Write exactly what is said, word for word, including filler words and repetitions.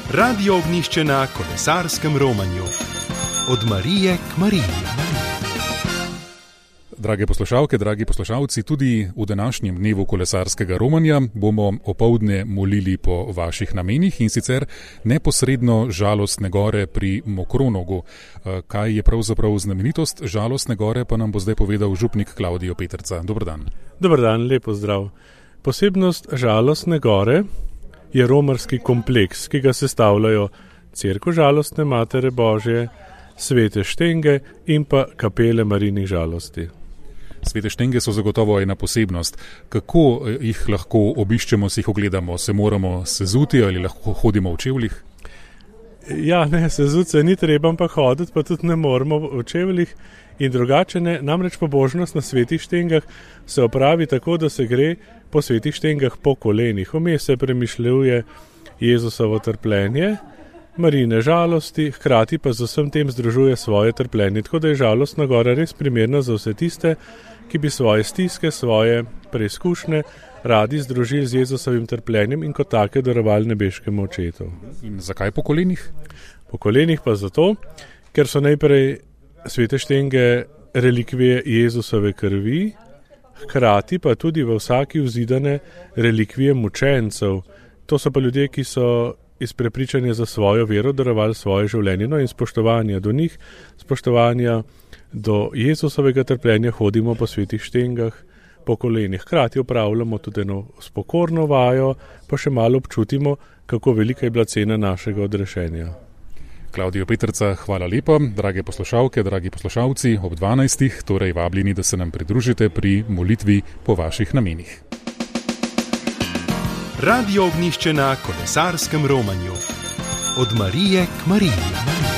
Radio Ognjišče na kolesarskem romanju. Od Marije k Mariji. Drage poslušalke, dragi poslušalci, tudi v današnjem dnevu kolesarskega romanja bomo opoldne molili po vaših namenih in sicer neposredno Žalostne gore pri Mokronogu. Kaj je pravzaprav znamenitost Žalostne gore, pa nam bo zdaj povedal župnik Klavdijo Peterca. Dober dan. Dober dan, lepo zdrav. Posebnost Žalostne gore je romarski kompleks, ki ga sestavljajo cerkev Žalostne Matere Božje, svete štenge in pa kapele Marijinih žalosti. Svete štenge so zagotovo ena posebnost. Kako jih lahko obiščemo, si jih ogledamo? Se moramo sezuti ali lahko hodimo v čevljih? Ja, ne, sezuti se ni treba, pa hoditi, pa tudi ne moramo v čevljih in drugače ne. Namreč pobožnost na svetih štengah se opravi tako, da se gre po svetih štengah po kolenih. Vmes se premišljuje Jezusovo trpljenje, Marijine žalosti, hkrati pa z vsem tem združuje svoje trpljenje. Tako da je Žalostna gora res primerna za vse tiste, ki bi svoje stiske, svoje preizkušnje radi združili z Jezusovim trpljenjem in kot take darovali nebeškemu očetu. In zakaj po kolenih? Po kolenih pa zato, ker so najprej svete štenge relikvije Jezusove krvi, hkrati pa tudi v vsaki vzidane relikvije mučencev. To so pa ljudje, ki so iz prepričanja za svojo vero darovali svoje življenje, no in spoštovanja do njih, spoštovanja do Jezusovega trpljenja hodimo po svetih štengah, po kolenih. Hkrati opravljamo tudi eno spokorno vajo, pa še malo občutimo, kako velika je bila cena našega odrešenja. Klavdijo Peterca, hvala lepa. Drage poslušalke, dragi poslušalci, ob dvanajstih, torej vabljeni, da se nam pridružite pri molitvi po vaših namenih. Radio Ognjišče na kolesarskem romanju. Od Marije k Mariji.